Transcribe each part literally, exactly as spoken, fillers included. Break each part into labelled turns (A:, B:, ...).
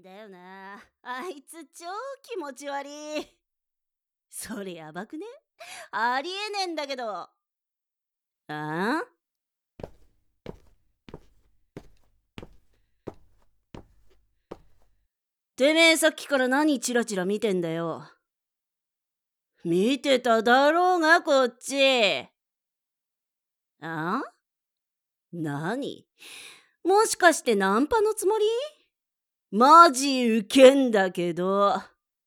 A: だよな。あいつ超気持ち悪い。それやばくね？ありえねえんだけど。ああ？てめえさっきから何チラチラ見てんだよ。見てただろうがこっち。あ？何？もしかしてナンパのつもり？マジウケんだけど。は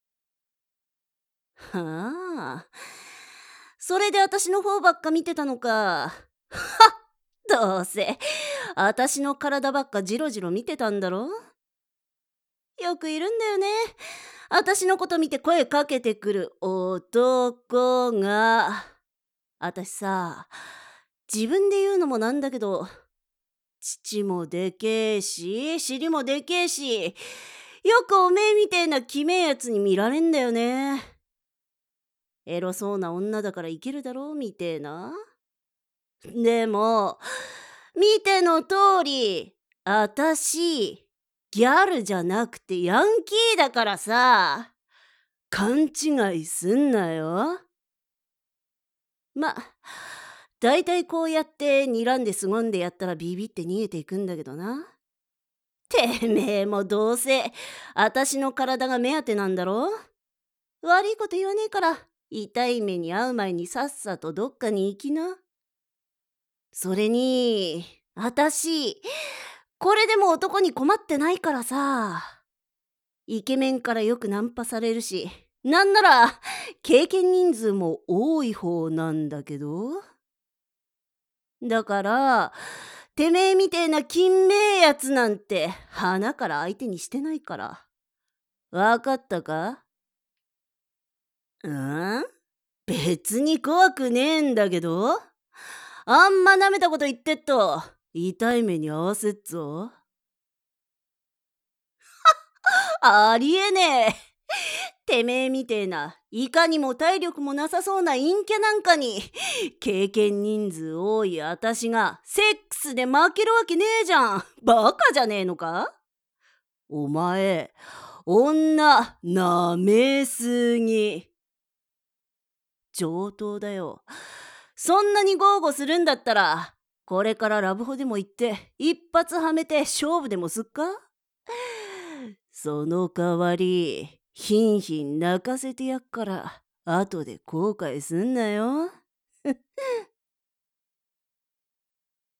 A: あ。それで私の方ばっか見てたのか。はっ、どうせ私の体ばっかジロジロ見てたんだろ。よくいるんだよね。私のこと見て声かけてくる男が。私さ、自分で言うのもなんだけど、乳もでけえし、尻もでけえし、よくおめえみてえなきめえやつに見られんだよね。エロそうな女だからいけるだろうみてえな。でも、見ての通り、あたし、ギャルじゃなくてヤンキーだからさ、勘違いすんなよ。ま、だいたいこうやって睨んで凄んでやったらビビって逃げていくんだけどな。てめえもどうせ、あたしの体が目当てなんだろ。悪いこと言わねえから、痛い目に遭う前にさっさとどっかに行きな。それに、あたし、これでも男に困ってないからさ。イケメンからよくナンパされるし、なんなら経験人数も多い方なんだけど。だから、てめえみてえな金めえやつなんて鼻から相手にしてないから。わかったか？うん？別に怖くねえんだけど。あんま舐めたこと言ってっと痛い目に遭わせっぞ。ありえねえ。てめえみてえないかにも体力もなさそうな陰キャなんかに経験人数多いあたしがセックスで負けるわけねえじゃん。バカじゃねえのか？お前、女なめすぎ。上等だよ。そんなに豪語するんだったら、これからラブホでも行って一発はめて勝負でもすっか？その代わり、ひんひん泣かせてやっから、後で後悔すんなよ。